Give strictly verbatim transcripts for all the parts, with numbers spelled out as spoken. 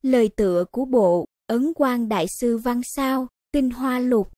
Lời tựa của bộ Ấn Quang Đại Sư Văn Sao, Tinh Hoa Lục.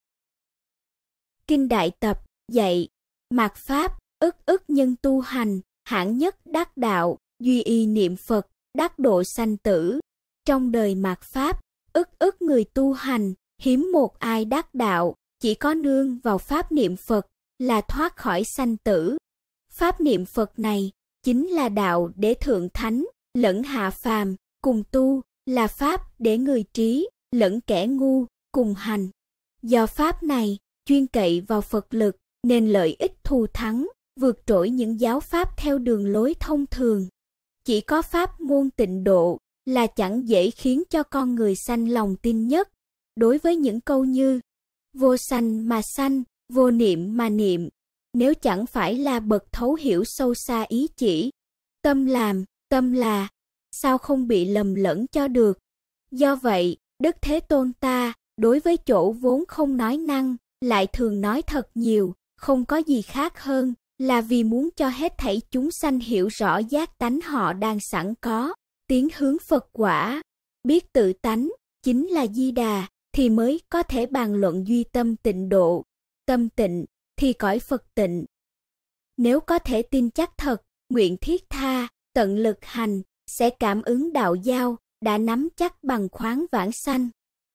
Kinh Đại Tập, dạy, mạt Pháp, ức ức nhân tu hành, hạng nhất đắc đạo, duy y niệm Phật, đắc độ sanh tử. Trong đời mạt Pháp, ức ức người tu hành, hiếm một ai đắc đạo, chỉ có nương vào Pháp niệm Phật, là thoát khỏi sanh tử. Pháp niệm Phật này, chính là đạo để thượng thánh, lẫn hạ phàm, cùng tu, là Pháp để người trí, lẫn kẻ ngu, cùng hành. Do Pháp này, chuyên cậy vào Phật lực, nên lợi ích thù thắng, vượt trội những giáo Pháp theo đường lối thông thường. Chỉ có Pháp môn tịnh độ, là chẳng dễ khiến cho con người sanh lòng tin nhất. Đối với những câu như, vô sanh mà sanh, vô niệm mà niệm, nếu chẳng phải là bậc thấu hiểu sâu xa ý chỉ, tâm làm, tâm là, sao không bị lầm lẫn cho được. Do vậy, Đức Thế Tôn ta, đối với chỗ vốn không nói năng, lại thường nói thật nhiều, không có gì khác hơn, là vì muốn cho hết thảy chúng sanh hiểu rõ giác tánh họ đang sẵn có, tiến hướng Phật quả. Biết tự tánh, chính là Di Đà, thì mới có thể bàn luận duy tâm tịnh độ. Tâm tịnh, thì cõi Phật tịnh. Nếu có thể tin chắc thật, nguyện thiết tha, tận lực hành, sẽ cảm ứng đạo giao, đã nắm chắc bằng khoáng vãng sanh.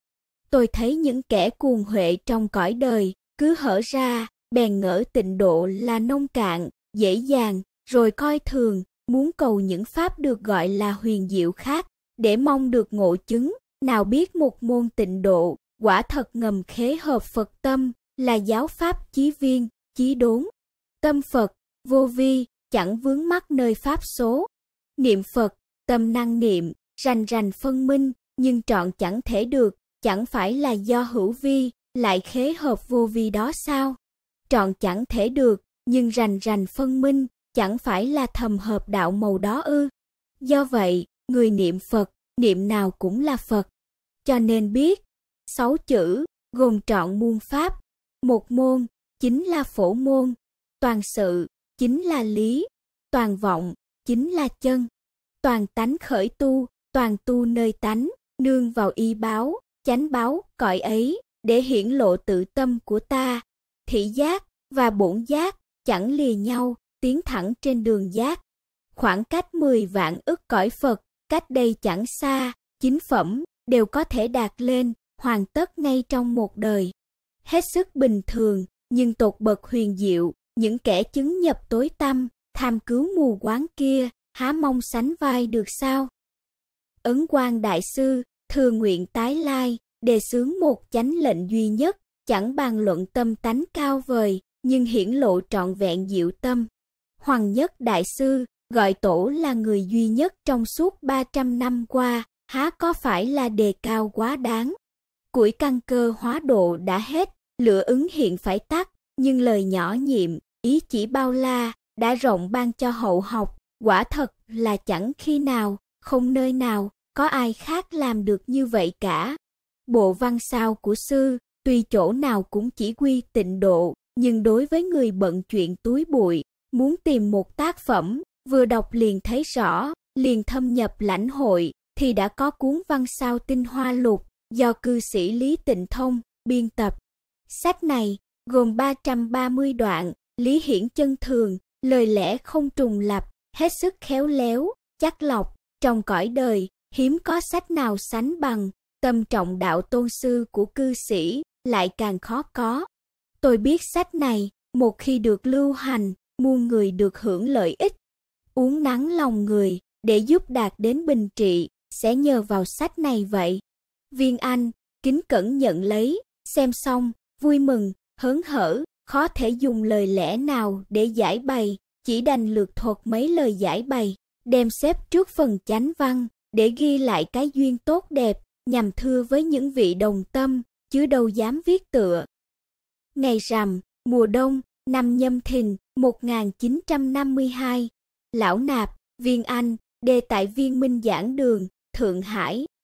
Tôi thấy những kẻ cuồng huệ trong cõi đời, cứ hở ra, bèn ngỡ tịnh độ là nông cạn, dễ dàng, rồi coi thường, muốn cầu những pháp được gọi là huyền diệu khác, để mong được ngộ chứng, nào biết một môn tịnh độ, quả thật ngầm khế hợp Phật tâm, là giáo pháp chí viên, chí đốn. Tâm Phật, vô vi, chẳng vướng mắc nơi pháp số. Niệm Phật, tâm năng niệm, rành rành phân minh, nhưng trọn chẳng thể được, chẳng phải là do hữu vi, lại khế hợp vô vi đó sao? Trọn chẳng thể được, nhưng rành rành phân minh, chẳng phải là thầm hợp đạo màu đó ư? Do vậy, người niệm Phật, niệm nào cũng là Phật. Cho nên biết, sáu chữ, gồm trọn muôn pháp. Một môn, chính là phổ môn. Toàn sự, chính là lý. Toàn vọng, chính là chân. Toàn tánh khởi tu, toàn tu nơi tánh, nương vào y báo, chánh báo, cõi ấy, để hiển lộ tự tâm của ta. Thị giác và bổn giác, chẳng lìa nhau, tiến thẳng trên đường giác. Khoảng cách mười vạn ức cõi Phật, cách đây chẳng xa, chính phẩm, đều có thể đạt lên, hoàn tất ngay trong một đời. Hết sức bình thường, nhưng tột bậc huyền diệu, những kẻ chứng nhập tối tăm, tham cứu mù quáng kia, há mong sánh vai được sao? Ấn Quang Đại Sư, thừa nguyện tái lai, đề xướng một chánh lệnh duy nhất, chẳng bàn luận tâm tánh cao vời, nhưng hiển lộ trọn vẹn diệu tâm. Hoàng Nhất Đại Sư, gọi tổ là người duy nhất trong suốt ba trăm năm qua, há có phải là đề cao quá đáng? Củi căn cơ hóa độ đã hết, lửa ứng hiện phải tắt, nhưng lời nhỏ nhiệm, ý chỉ bao la, đã rộng ban cho hậu học, quả thật là chẳng khi nào, không nơi nào, có ai khác làm được như vậy cả. Bộ văn sao của sư, tuy chỗ nào cũng chỉ quy tịnh độ, nhưng đối với người bận chuyện túi bụi, muốn tìm một tác phẩm, vừa đọc liền thấy rõ, liền thâm nhập lãnh hội, thì đã có cuốn văn sao Tinh Hoa Lục, do cư sĩ Lý Tịnh Thông biên tập. Sách này, gồm ba trăm ba mươi đoạn, lý hiển chân thường, lời lẽ không trùng lặp, hết sức khéo léo, chắc lọc, trong cõi đời, hiếm có sách nào sánh bằng. Tâm trọng đạo tôn sư của cư sĩ, lại càng khó có. Tôi biết sách này, một khi được lưu hành, muôn người được hưởng lợi ích. Uống nắng lòng người, để giúp đạt đến bình trị, sẽ nhờ vào sách này vậy. Viên Anh, kính cẩn nhận lấy, xem xong, vui mừng, hớn hở, khó thể dùng lời lẽ nào để giải bày, chỉ đành lược thuật mấy lời giải bày, đem xếp trước phần chánh văn, để ghi lại cái duyên tốt đẹp, nhằm thưa với những vị đồng tâm, chứ đâu dám viết tựa. Ngày rằm, mùa đông, năm Nhâm Thìn, một nghìn chín trăm năm mươi hai, Lão Nạp, Viên Anh, đề tại Viên Minh Giảng Đường, Thượng Hải.